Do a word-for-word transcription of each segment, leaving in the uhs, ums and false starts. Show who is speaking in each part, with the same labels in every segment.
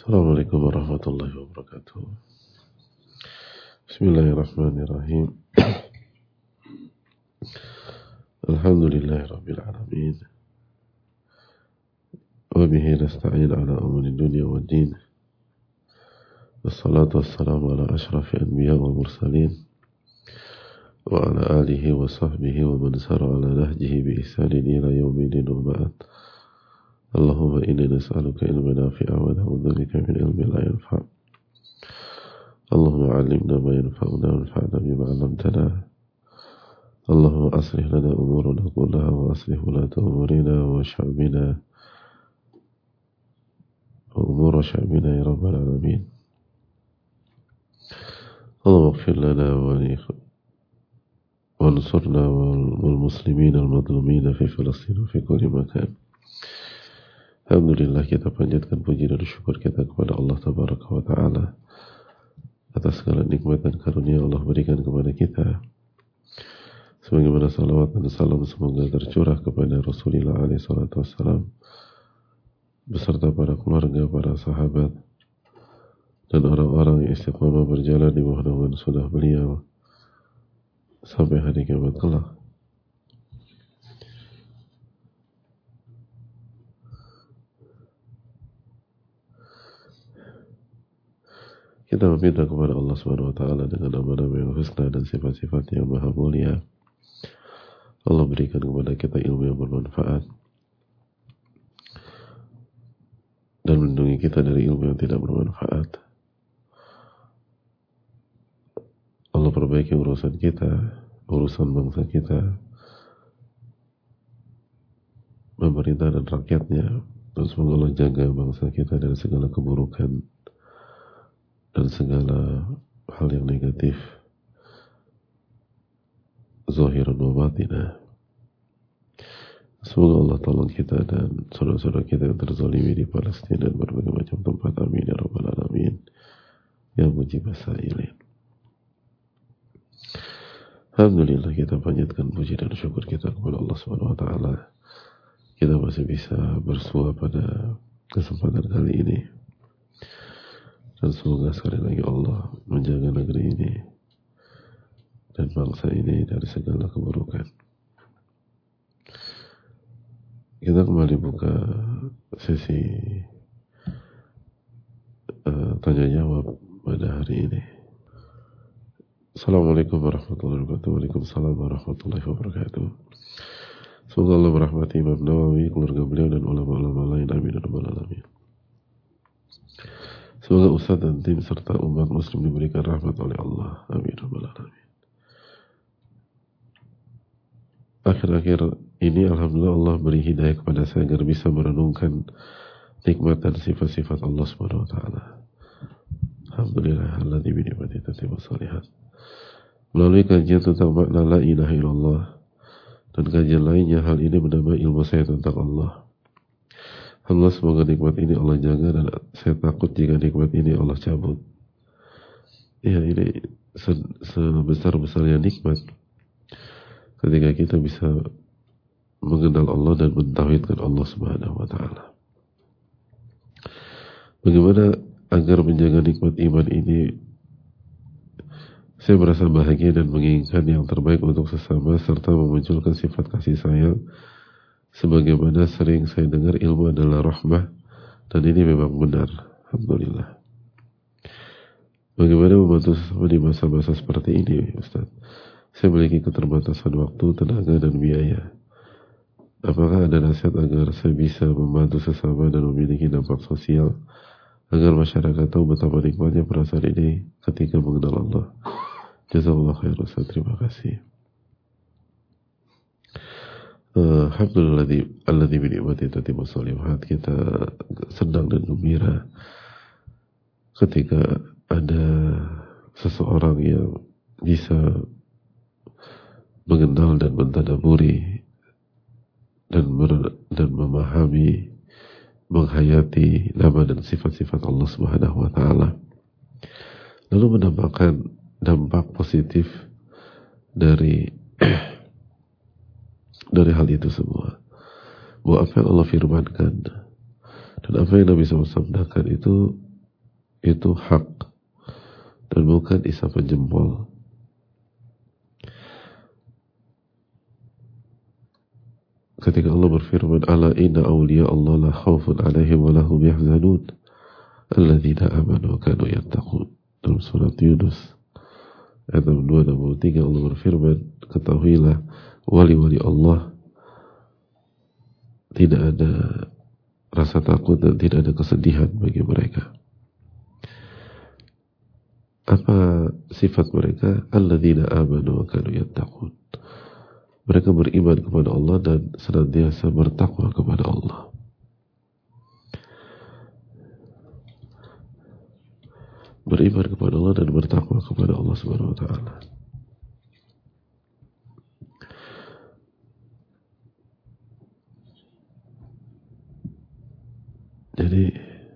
Speaker 1: Assalamualaikum warahmatullahi wabarakatuh. Bismillahirrahmanirrahim. Alhamdulillahi rabbil alamin. Wa bihi nasta'in ala umuri dunya wad din. Wassalatu wassalamu ala asyrafil anbiya wal mursalin wa ala alihi wa sahbihi wa man sara ala nahjihi bi ihsanin ila yaumil wa ba'd. Allahumma inni nas'aluka ilman nafi'an wa na'udzu bika min ilmin la yanfa'. Allahumma 'allimna ma yanfa'una wanfa'na bima 'allamtana. Allahumma aslih lana umurana kullaha wa aslih wulata umurina wa sya'bina wa umura sya'bina ya rabbal alamin. Allahumma ighfir lana wa wansurna wal muslimina al madlumina fi Filastin wa fi kulli makan. Alhamdulillah, kita panjatkan puji dan syukur kita kepada Allah Tabaraka wa Ta'ala atas segala nikmat dan karunia Allah berikan kepada kita. Sebagaimana salawat dan salam semoga tercurah kepada Rasulullah alaihi salatu wassalam beserta para keluarga, para sahabat dan orang-orang yang istiqamah berjalan di bawah naungan sunnah beliau sampai hari kiamat kelak. Kita meminta kepada Allah subhanahu wa taala dengan nama-nama yang husna dan sifat-sifat yang maha mulia. Allah berikan kepada kita ilmu yang bermanfaat dan melindungi kita dari ilmu yang tidak bermanfaat. Allah perbaiki urusan kita, urusan bangsa kita, pemerintah dan rakyatnya, dan semoga Allah jaga bangsa kita dari segala keburukan dan segala hal yang negatif, zahiran wa batinah. Semoga Allah tolong kita dan saudara-saudara kita yang terzalimi di Palestina dan berbagai macam tempat. Amin ya rabbal alamin ya mujib as-sa'ilin. Alhamdulillah, kita panjatkan puji dan syukur kita kepada Allah subhanahu wa taala. Kita masih bisa bersua pada kesempatan kali ini. Dan semoga sekali lagi Allah menjaga negeri ini dan bangsa ini dari segala keburukan. Kita kembali buka sesi uh, tanya jawab pada hari ini. Assalamualaikum warahmatullahi wabarakatuh. Waalaikumsalam warahmatullahi wabarakatuh. Semoga Allah merahmati Imam Nawawi, keluarga beliau dan ulama-ulama lain. Amin ya rabbal alamin. Semoga Ustaz dan tim serta umat muslim diberikan rahmat oleh Allah. Amin ya rabbal alamin. Akhir-akhir ini alhamdulillah Allah beri hidayah kepada saya agar bisa merenungkan nikmat dan sifat-sifat Allah Subhanahu wa taala. Alhamdulillah alladzi bi ni'matihi tatimmu shalihat. Melalui kajian tentang makna la ilaha illallah dan kajian lainnya, hal ini menambah ilmu saya tentang Allah. Allah, semoga nikmat ini Allah jaga dan saya takut jika nikmat ini Allah cabut. Ya, ini se- sebesar-besarnya nikmat ketika kita bisa mengenal Allah dan mentauhidkan Allah Subhanahu wa taala. Bagaimana agar menjaga nikmat iman ini? Saya merasa bahagia dan menginginkan yang terbaik untuk sesama serta memunculkan sifat kasih sayang. Sebagaimana sering saya dengar, ilmu adalah rahmah, dan ini memang benar. Alhamdulillah. Bagaimana membantu sesama di masa-masa seperti ini, Ustaz? Saya memiliki keterbatasan waktu, tenaga, dan biaya. Apakah ada nasihat agar saya bisa membantu sesama dan memiliki dampak sosial agar masyarakat tahu betapa nikmatnya perasaan ini ketika mengenal Allah? Jazakallah khair, Ustaz. Terima kasih. Uh, Alhamdulillah alladzi bi ni'matihi tatimmu shalihat. Kita senang dan gembira ketika ada seseorang yang bisa mengenal dan mentadaburi dan ber, dan memahami, menghayati nama dan sifat-sifat Allah Subhanahu wa taala, lalu mendapatkan dampak positif dari dari hal itu semua. Bahwa apa yang Allah firmankan dan apa yang Nabi shallallahu alaihi wasallam sabdakan itu itu hak dan bukan isapan jempol. Ketika Allah berfirman, ala inna awliya Allah la khawfun alaihim wa lahum yahzanun alladzina amanu wa kanu yattaqun. Dalam surat Yunus ayat enam puluh dua dan enam puluh tiga Allah berfirman, ketahuilah wali-wali Allah tidak ada rasa takut dan tidak ada kesedihan bagi mereka. Apa sifat mereka? Alladzina amanu wa kanu yattaqun. Mereka beriman kepada Allah dan senantiasa bertakwa kepada Allah. Beriman kepada Allah dan bertakwa kepada Allah Subhanahu wa taala. Jadi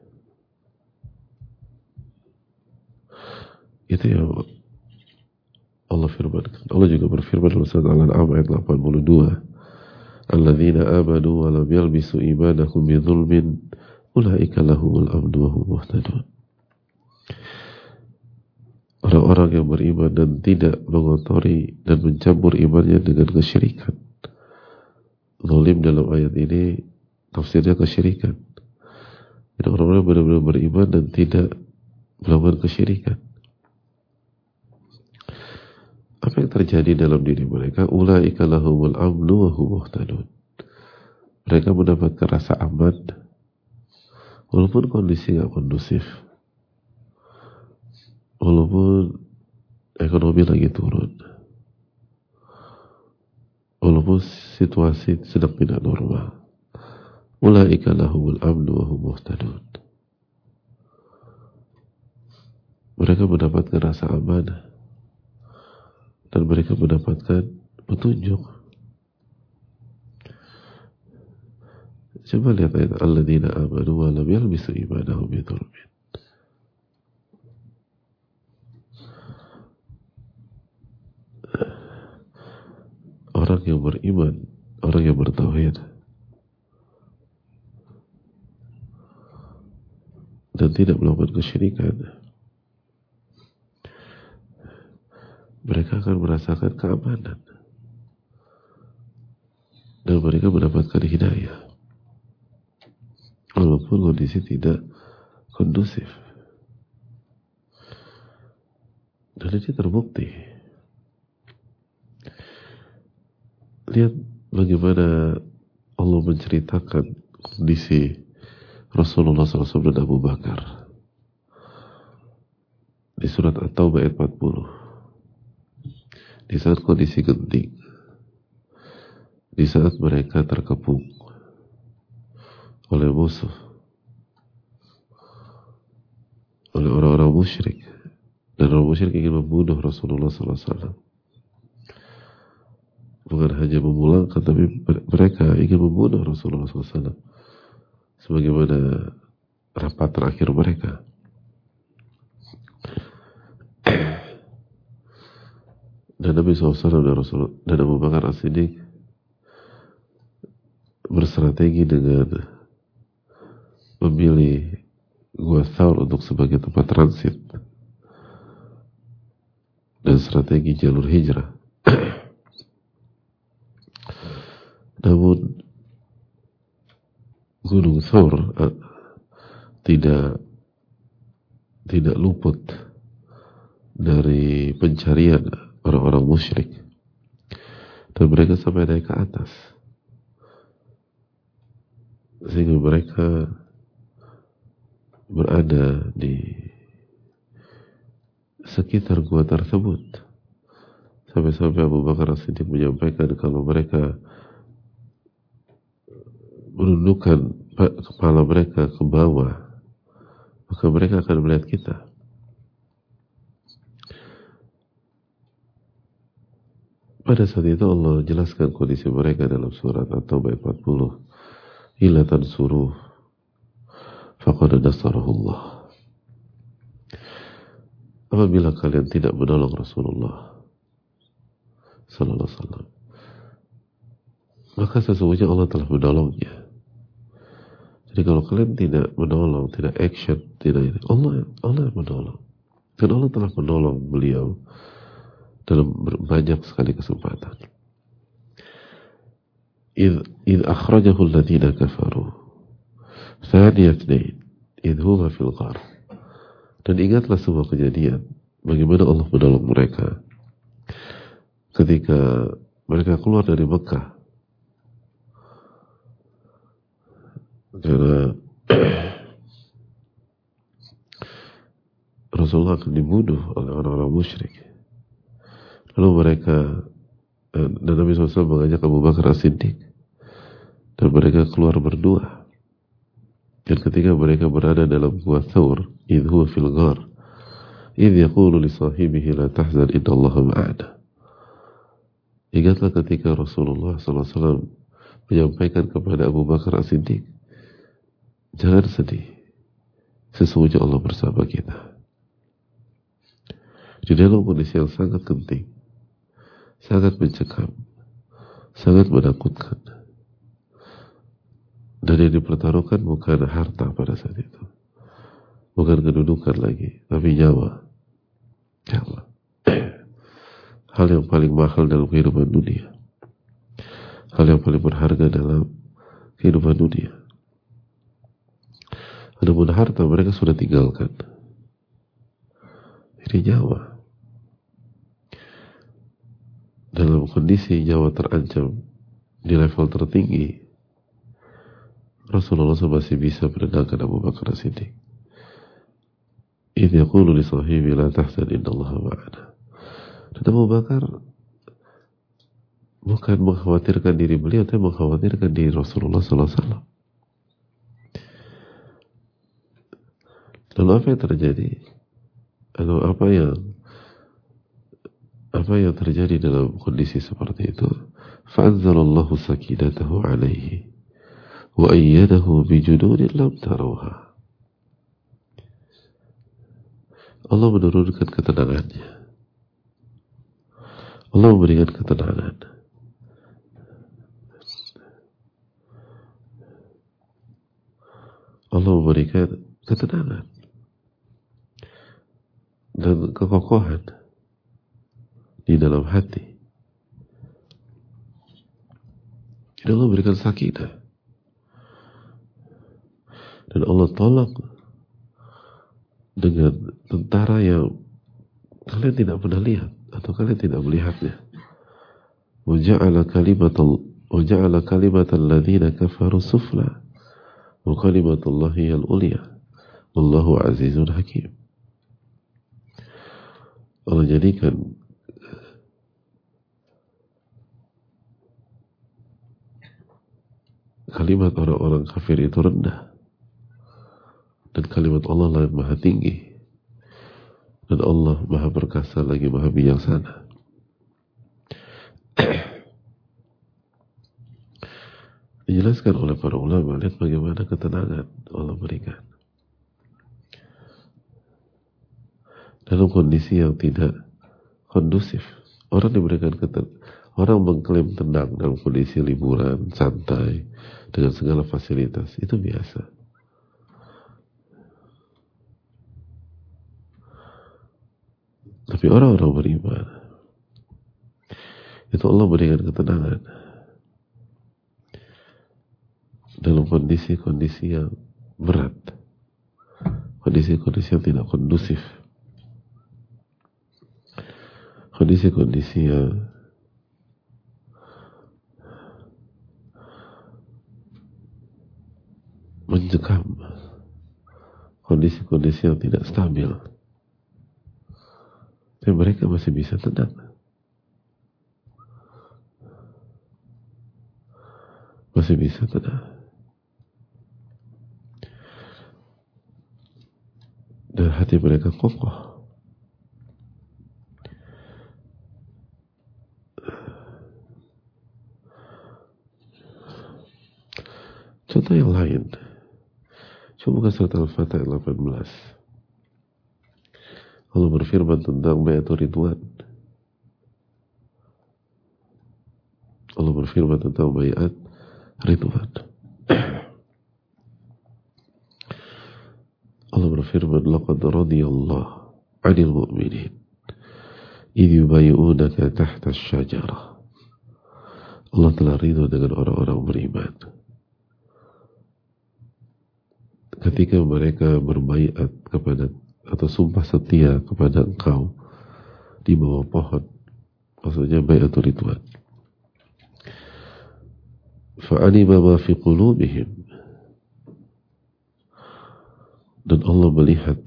Speaker 1: itu yang Allah firmankan. Allah juga berfirman dalam surat Al-An'am ayat delapan puluh dua, alladzina amanu wa lam yalbisu imanahum bidzulmin ulaika lahumul amnu wa hum muhtadun. Orang-orang yang beriman dan tidak mengotori dan mencampur imannya dengan kesyirikan. Zalim dalam ayat ini tafsirnya kesyirikan. Jadi orang-orang benar-benar beriman dan tidak melakukan kesyirikan. Apa yang terjadi dalam diri mereka? Ulaika lahumul amnu wa hum muhtadun. Mereka mendapatkan rasa aman walaupun kondisi gak kondusif, walaupun ekonomi lagi turun, walaupun situasi sedang tidak normal. Ulaika lahumul amnu wa hum muhtadun. Mereka mendapatkan rasa aman dan mereka mendapatkan petunjuk. Coba lihat ayat alladzina amanu wa lam yalbisu imanahum bidzulmin. Orang yang beriman, orang yang bertauhid dan tidak melakukan kesyirikan, mereka akan merasakan keamanan dan mereka mendapatkan hidayah walaupun kondisi tidak kondusif. Dan ini terbukti. Lihat bagaimana Allah menceritakan kondisi Rasulullah shallallahu alaihi wasallam dan Abu Bakar di surat At-Taubah ayat empat puluh. Di saat kondisi genting, di saat mereka terkepung oleh musuh, oleh orang-orang musyrik, dan orang musyrik ingin membunuh Rasulullah shallallahu alaihi wasallam. Bukan hanya memulangkan, tapi mereka ingin membunuh Rasulullah shallallahu alaihi wasallam sebagaimana rapat terakhir mereka. Dan Nabi shallallahu alaihi wasallam dan Rasul dan Abu Bakar As-Siddiq berstrategi dengan memilih Gua Thawr untuk sebagai tempat transit dan strategi jalur hijrah. Namun Gunung Thawr uh, tidak tidak luput dari pencarian orang-orang musyrik, dan mereka sampai naik ke atas sehingga mereka berada di sekitar gua tersebut, sampai-sampai Abu Bakar As-Siddiq menyampaikan kalau mereka menundukkan kepala mereka ke bawah, maka mereka akan melihat kita. Pada saat itu Allah jelaskan kondisi mereka dalam surat At-Taubah empat puluh. Illa tansuruh faqad nasarahullah. Apabila kalian tidak menolong Rasulullah sallallahu alaihi wasallam, maka sesungguhnya Allah telah menolongnya. Jadi kalau kalian tidak menolong, tidak action, tidak ini, Allah Allah yang menolong. Dan Allah telah menolong beliau dalam banyak sekali kesempatan. إذ إذ أخرجه الذين كفروا ثاني اثنين إذ هما في الغار. Dan ingatlah semua kejadian bagaimana Allah menolong mereka ketika mereka keluar dari Mekah. Karena Rasulullah akan dibunuh oleh orang-orang musyrik. Lalu mereka dan Nabi shallallahu alaihi wasallam mengajak Abu Bakar As-Siddiq dan mereka keluar berdua. Dan ketika mereka berada dalam gua Thawr, idh huwa fil ghar, idh yaqulu li sahibihi la tahzan innallaha ma'ana. Ingatlah ketika Rasulullah shallallahu alaihi wasallam menyampaikan kepada Abu Bakar As-Siddiq, jangan sedih, sesungguhnya Allah bersama kita. Di dalam kondisi yang sangat genting, sangat mencekam, sangat menakutkan. Dan yang dipertaruhkan bukan harta pada saat itu, bukan kedudukan lagi, tapi nyawa. Nyawa. Hal yang paling mahal dalam kehidupan dunia, hal yang paling berharga dalam kehidupan dunia. Adapun harta mereka sudah tinggalkan. Ini nyawa. Dalam kondisi nyawa terancam di level tertinggi, Rasulullah masih bisa menenangkan Abu Bakar As-Siddiq. Idh yaqulu li sahibi la tahzan innallaha ma'ana. Dan Abu Bakar bukan mengkhawatirkan diri beliau, tapi mengkhawatirkan diri Rasulullah sallallahu alaihi wasallam. Lalu apa yang terjadi? Lalu apa yang apa yang terjadi dalam kondisi seperti itu? Fa'anzalallahu sakinatahu alaihi wa ayyadahu bijududin lam tarawha. Allah menurunkan ketenangannya. Allah memberikan ketenangan. Allah memberikan ketenangan dan kekokohan di dalam hati. Dan Allah berikan sakinah. Dan Allah tolong dengan tentara yang kalian tidak pernah lihat atau kalian tidak melihatnya. Waja'ala kalimatal waja'ala kalimatal ladzina kafaru sufla wa kalimatullahi al-ulya wallahu azizun hakim. Allah jadikan kalimat orang-orang kafir itu rendah, dan kalimat Allah lah maha tinggi, dan Allah maha perkasa lagi maha bijaksana. Dijelaskan oleh para ulama, lihat bagaimana ketenangan Allah berikan dalam kondisi yang tidak kondusif. Orang diberikan ketenangan, orang mengklaim tenang dalam kondisi liburan, santai, dengan segala fasilitas, itu biasa. Tapi orang-orang beriman, itu Allah berikan ketenangan dalam kondisi-kondisi yang berat, kondisi-kondisi yang tidak kondusif, kondisi-kondisi yang mencekam, kondisi-kondisi yang tidak stabil. Tapi mereka masih bisa tenang, masih bisa tenang, dan hati mereka kokoh. Contoh yang lain, coba buka surat Al-Fatah ayat delapan belas. Allah berfirman tentang Bai'atul Ridwan. Allah berfirman tentang Bai'at Ridwan. Allah berfirman, laqad radiyallahu 'anil mu'minin idh yubayyi'unaka tahta asy-syajarah. Allah telah ridho dengan orang-orang beriman ketika mereka berbaiat kepada atau sumpah setia kepada engkau di bawah pohon, maksudnya baiatul ridwan. Fa'alima ma fi qulubihim, dan Allah melihat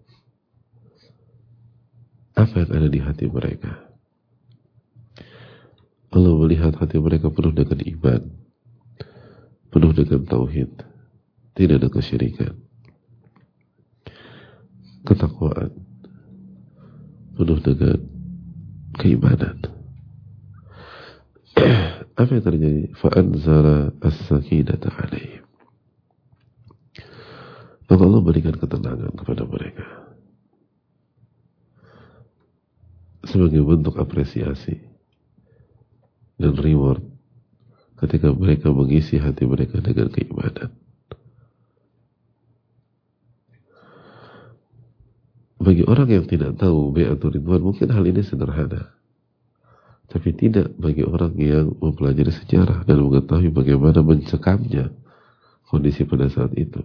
Speaker 1: apa yang ada di hati mereka. Allah melihat hati mereka penuh dengan iman, penuh dengan tauhid, tidak ada kesyirikan, ketakwaan, penuh dengan keimanan. Apa yang terjadi? Fa'anzala as-sakinata 'alaihim. Maka Allah berikan ketenangan kepada mereka sebagai bentuk apresiasi dan reward ketika mereka mengisi hati mereka dengan keimanan. Bagi orang yang tidak tahu baiatul ridwan mungkin hal ini sederhana, tapi tidak bagi orang yang mempelajari sejarah dan mengetahui bagaimana mencekamnya kondisi pada saat itu,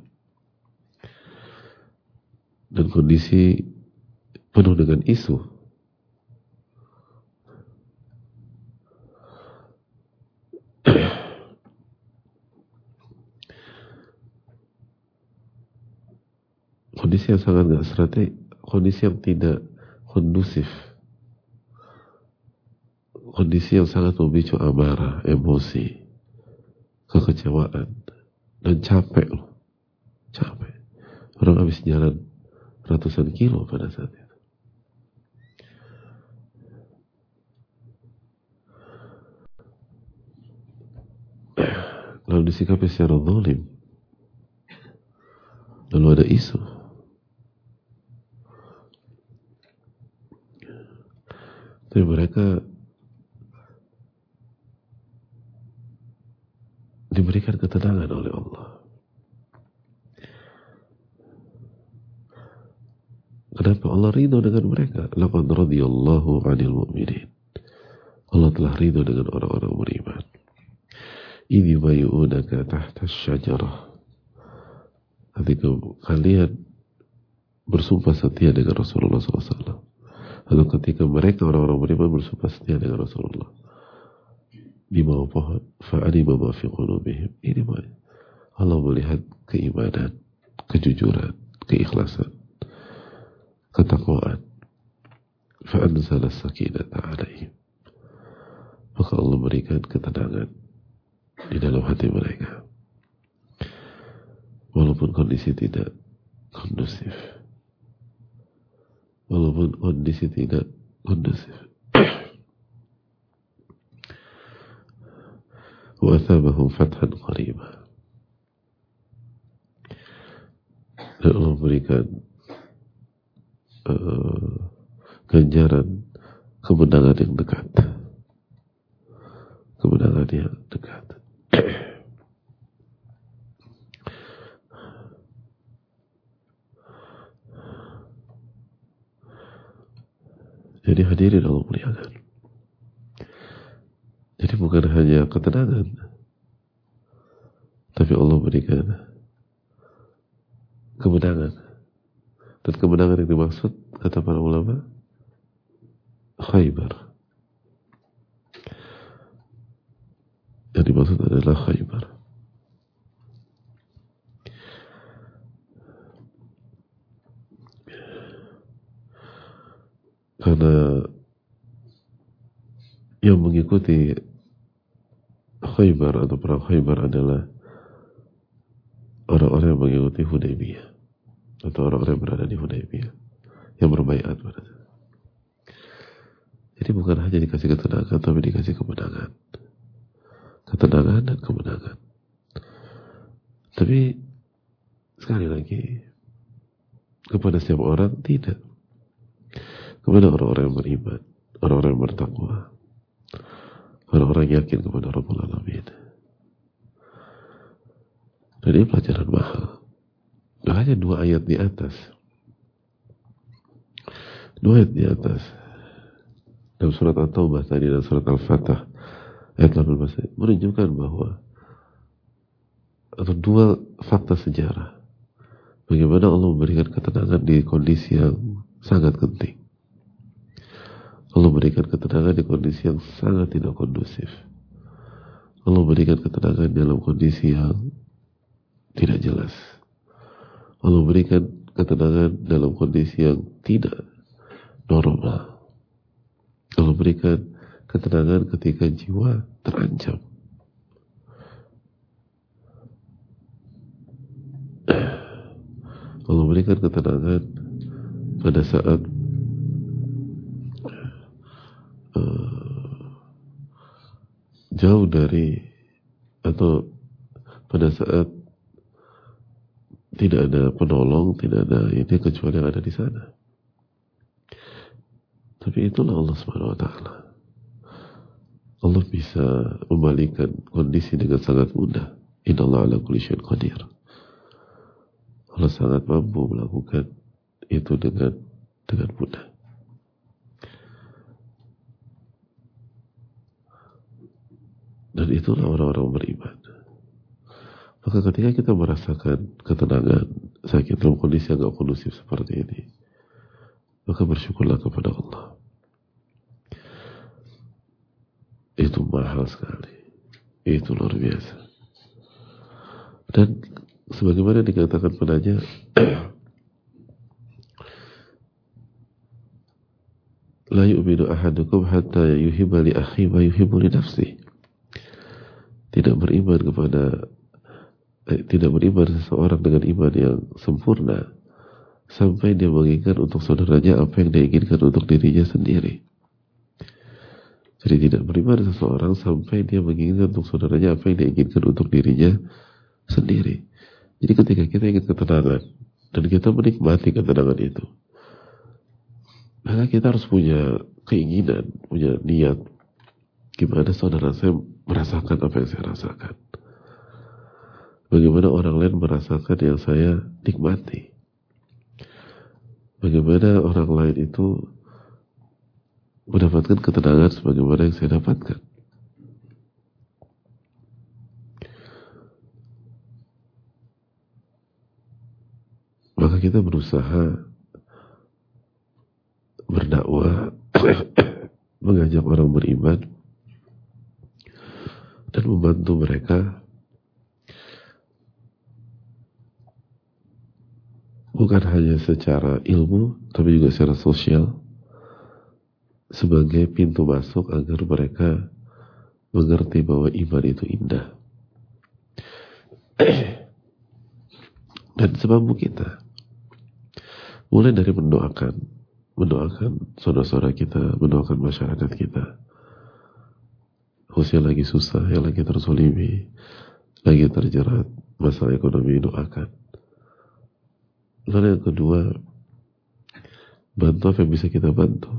Speaker 1: dan kondisi penuh dengan isu. Kondisi yang sangat gak strategi, kondisi yang tidak kondusif, kondisi yang sangat memicu amarah, emosi, kekecewaan, dan capek loh, capek. Orang habis jalan ratusan kilo pada saat itu. Lalu disikapi secara zalim, lalu ada isu. Tapi mereka diberikan ketenangan oleh Allah. Kenapa? Allah ridho dengan mereka. Laqad radiyallahu 'anil mu'minin. Allah telah ridho dengan orang-orang beriman. Idh yubayyi'unaka tahta asy-syajarah. Ketika kalian bersumpah setia dengan Rasulullah shallallahu alaihi wasallam, atau ketika mereka orang-orang beriman bersumpah setia dengan Rasulullah di bawah pohon, fa'alima ma fi qulubihim. Ini Allah melihat keimanan, kejujuran, keikhlasan, ketakwaan. Fa'anzala as-sakinata 'alaihim. Maka Allah berikan ketenangan di dalam hati mereka, walaupun kondisi tidak kondusif, walaupun kondisi tidak kondusif. Wa athabahum fathan qariba. Dan Allah berikan uh, ganjaran kemenangan yang dekat, kemenangan yang dekat. Jadi hadirin Allah muliakan. Jadi bukan hanya ketenangan, tapi Allah berikan kemenangan. Dan kemenangan yang dimaksud, kata para ulama, Khaybar. Yang dimaksud adalah Khaybar. Karena yang mengikuti Khaybar atau perang Khaybar adalah orang-orang yang mengikuti Hudaybiyah, atau orang-orang yang berada di Hudaybiyah, yang berbaiat pada saat. Jadi bukan hanya dikasih ketenangan, tapi dikasih kemenangan, ketenangan dan kemenangan. Tapi sekali lagi, kepada setiap orang tidak. Kepada orang-orang yang beriman, orang-orang yang bertakwa, orang-orang yang yakin kepada Rabbul Alamin. Dan ini pelajaran mahal. hanya dua ayat di atas, dua ayat di atas dalam surat At-Taubah tadi dan surat Al-Fatah ayat delapan belas menunjukkan bahwa atau dua fakta sejarah bagaimana Allah memberikan ketenangan di kondisi yang sangat genting. Allah memberikan ketenangan di kondisi yang sangat tidak kondusif. Allah memberikan ketenangan dalam kondisi yang tidak jelas. Allah memberikan ketenangan dalam kondisi yang tidak normal. Allah memberikan ketenangan ketika jiwa terancam. Allah memberikan ketenangan pada saat uh, jauh dari atau pada saat tidak ada penolong, tidak ada ini kecuali yang ada di sana. Tapi itulah Allah Subhanahu Wa Taala. Allah bisa membalikkan kondisi dengan sangat mudah. Innallaha ala kulli syai'in qadir. Allah sangat mampu melakukan itu dengan dengan mudah. Dan itulah orang-orang beriman. Maka ketika kita merasakan ketenangan sakit dalam kondisi yang gak kondusif seperti ini, maka bersyukurlah kepada Allah. Itu mahal sekali. Itu luar biasa. Dan sebagaimana dikatakan padanya, la yu'minu ahadukum hatta yuhibba li akhihi ma yuhibbu li nafsihi. Tidak beriman kepada eh, tidak beriman seseorang dengan iman yang sempurna sampai dia menginginkan untuk saudaranya apa yang dia inginkan untuk dirinya sendiri. Jadi tidak beriman seseorang sampai dia menginginkan untuk saudaranya apa yang dia inginkan untuk dirinya sendiri. Jadi ketika kita ingin ketenangan dan kita menikmati ketenangan itu, maka kita harus punya keinginan, punya niat. Gimana saudara saya merasakan apa yang saya rasakan? Bagaimana orang lain merasakan yang saya nikmati? Bagaimana orang lain itu mendapatkan ketenangan sebagaimana yang saya dapatkan? Maka kita berusaha berdakwah, mengajak orang beriman, dan membantu mereka bukan hanya secara ilmu, tapi juga secara sosial, sebagai pintu masuk agar mereka mengerti bahwa iman itu indah. Dan sebab kita mulai dari mendoakan, mendoakan saudara-saudara kita, mendoakan masyarakat kita, khususnya lagi susah, yang lagi terzolimi, lagi terjerat masalah ekonomi, doakan. Lalu yang kedua, bantu apa yang bisa kita bantu.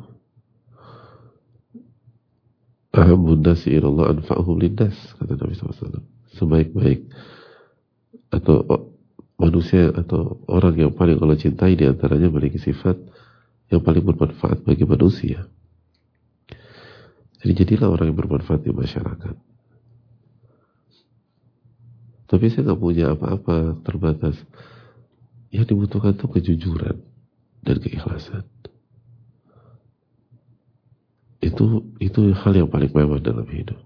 Speaker 1: Ahabun nasi ilallah anfa'uhum linnas, kata Nabi shallallahu alaihi wasallam. Sebaik-baik atau manusia atau orang yang paling Allah cintai di antaranya memiliki sifat yang paling bermanfaat bagi manusia. Jadi jadilah orang yang bermanfaat di masyarakat. Tapi saya nggak punya apa-apa, terbatas. Yang dibutuhkan itu kejujuran dan keikhlasan. Itu itu hal yang paling mewah dalam hidup.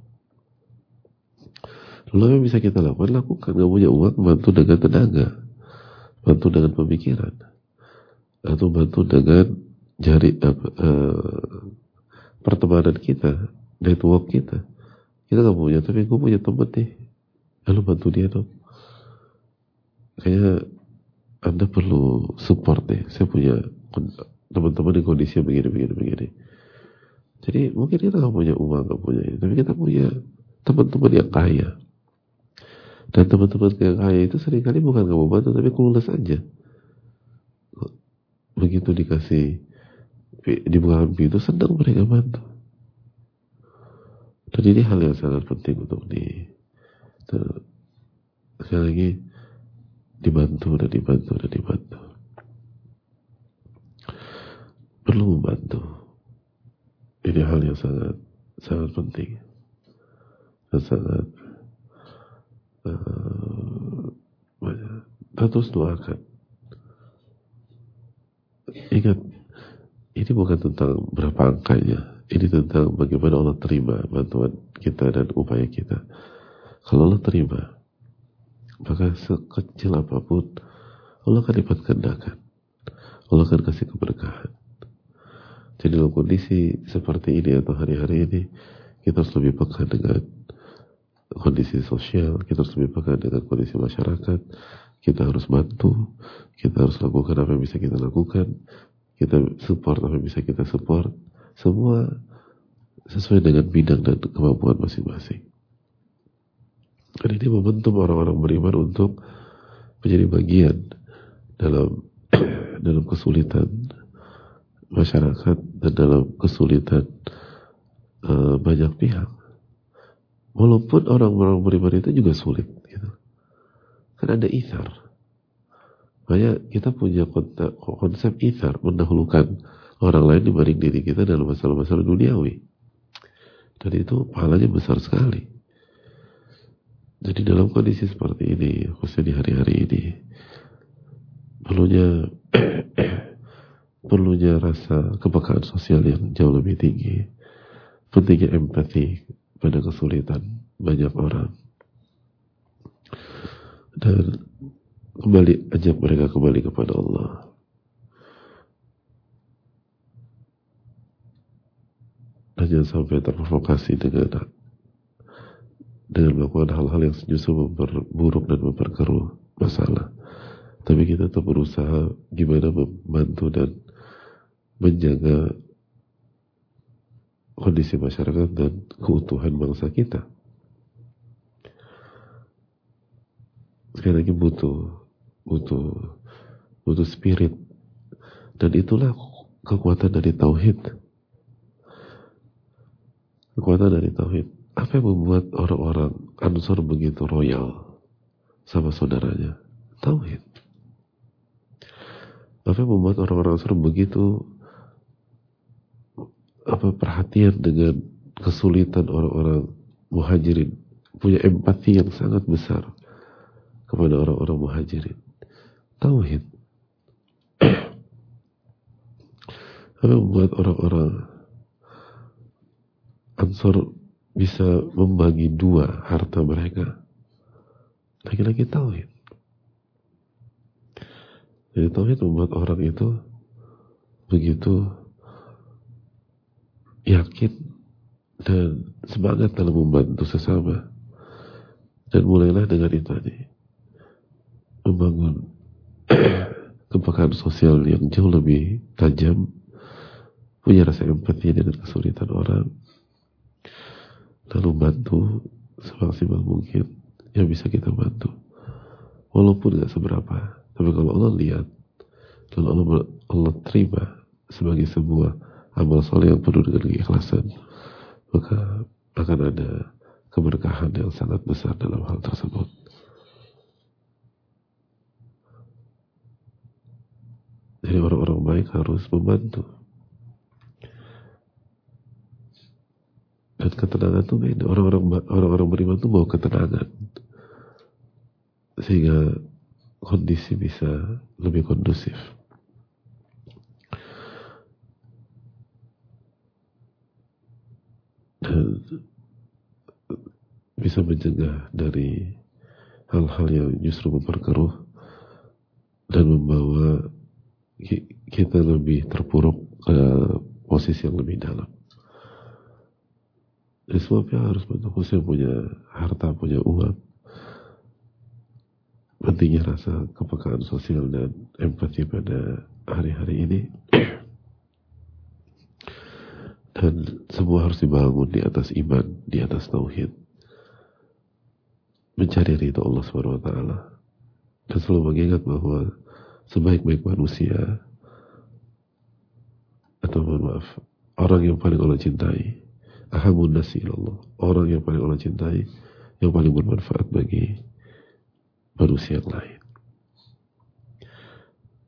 Speaker 1: Lalu apa yang bisa kita lakukan? Lakukan. Nggak punya uang, bantu dengan tenaga, bantu dengan pemikiran, atau bantu dengan jari apa, uh, pertemanan kita, network kita. Kita nggak punya, tapi gue punya temen nih, lalu bantu dia dong. Kayaknya Anda perlu support nih. Saya punya teman-teman di kondisi begini, begini, begini. Jadi mungkin kita nggak punya uang, nggak punya ini, tapi kita punya teman-teman yang kaya. Dan teman-teman yang kaya itu seringkali bukan nggak mau bantu, tapi clueless aja. Begitu dikasih dibukakan pintu, senang mereka bantu. Dan ini hal yang sangat penting untuk di sekali lagi, dibantu dan dibantu dan dibantu. Perlu membantu. Ini hal yang sangat sangat penting dan sangat uh, banyak. Kita terus doakan. Ingat, ini bukan tentang berapa angkanya. Ini tentang bagaimana Allah terima bantuan kita dan upaya kita. Kalau Allah terima, maka sekecil apapun Allah akan lipat gandakan. Allah akan kasih keberkahan. Jadi dalam kondisi seperti ini atau hari-hari ini, kita harus lebih peka dengan kondisi sosial, kita harus lebih peka dengan kondisi masyarakat. Kita harus bantu, kita harus lakukan apa yang bisa kita lakukan, kita support apa yang bisa kita support. Semua sesuai dengan bidang dan kemampuan masing-masing. Dan ini momentum orang-orang beriman untuk menjadi bagian dalam dalam kesulitan masyarakat dan dalam kesulitan uh, banyak pihak. Walaupun orang-orang beriman itu juga sulit, gitu. Kan ada ithar. Makanya kita punya konsep ithar, mendahulukan orang lain dibanding diri kita dalam masalah-masalah duniawi. Dan itu pahalanya besar sekali. Jadi dalam kondisi seperti ini, khususnya di hari-hari ini, perlunya perlunya rasa kepekaan sosial yang jauh lebih tinggi. Pentingnya empati pada kesulitan banyak orang. Dan kembali, ajak mereka kembali kepada Allah. Dan jangan sampai terprovokasi dengan dengan melakukan hal-hal yang justru memperburuk dan memperkeruh masalah. Tapi kita tetap berusaha gimana membantu dan menjaga kondisi masyarakat dan keutuhan bangsa kita. Sekali lagi butuh butuh butuh spirit, dan itulah kekuatan dari tauhid. Kekuatan dari tauhid. Apa yang membuat orang-orang Ansor begitu royal sama saudaranya? Tauhid. Apa yang membuat orang-orang Ansor begitu apa perhatian dengan kesulitan orang-orang Muhajirin, punya empati yang sangat besar kepada orang-orang Muhajirin? Tauhid. Apa yang membuat orang-orang Ansor bisa membagi dua harta mereka? Lagi-lagi tauhid. Jadi tauhid membuat orang itu begitu yakin dan semangat dalam membantu sesama. Dan mulailah dengan itu tadi, membangun kepekaan sosial yang jauh lebih tajam, punya rasa empati dengan kesulitan orang, lalu bantu semaksimal mungkin yang bisa kita bantu, walaupun gak seberapa. Tapi kalau Allah lihat, lalu Allah, Allah terima sebagai sebuah amal soleh yang penuh dengan keikhlasan, maka akan ada keberkahan yang sangat besar dalam hal tersebut. Jadi orang-orang baik harus membantu. Dan ketenangan itu beda. Orang-orang orang-orang beriman itu bawa ketenangan, sehingga kondisi bisa lebih kondusif. Dan bisa mencegah dari hal-hal yang justru memperkeruh dan membawa kita lebih terpuruk ke posisi yang lebih dalam. Dan semua pihak harus bantu, khususnya punya harta, punya uang. Pentingnya rasa kepekaan sosial dan empati pada hari-hari ini. Dan semua harus dibangun di atas iman, di atas tauhid. Mencari ridho Allah subhanahu wa taala. Dan selalu mengingat bahwa sebaik-baik manusia, atau mohon maaf, orang yang paling Allah cintai, ahabun nasi ilallah, orang yang paling Allah cintai, yang paling bermanfaat bagi manusia yang lain.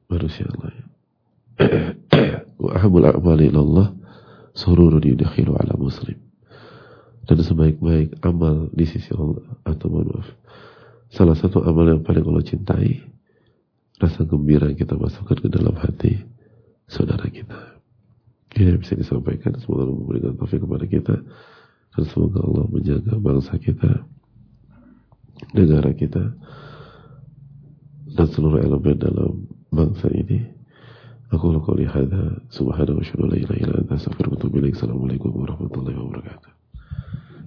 Speaker 1: manusia lain. Wa ahabul a'mali ilallah sururun yudakhilu ala muslim. Dan sebaik-baik amal di sisi Allah, atau maaf, salah satu amal yang paling Allah cintai, rasa gembira yang kita masukkan ke dalam hati saudara kita. Ini yang bisa disampaikan. Semoga Allah memberikan taufik kepada kita, dan semoga Allah menjaga bangsa kita, negara kita, dan seluruh elemen dalam bangsa ini. Aku lakukan hadza subhanahu wa ta'ala la ilaha illa anta astaghfiruka wa atubu ilaik. Assalamualaikum warahmatullahi wabarakatuh.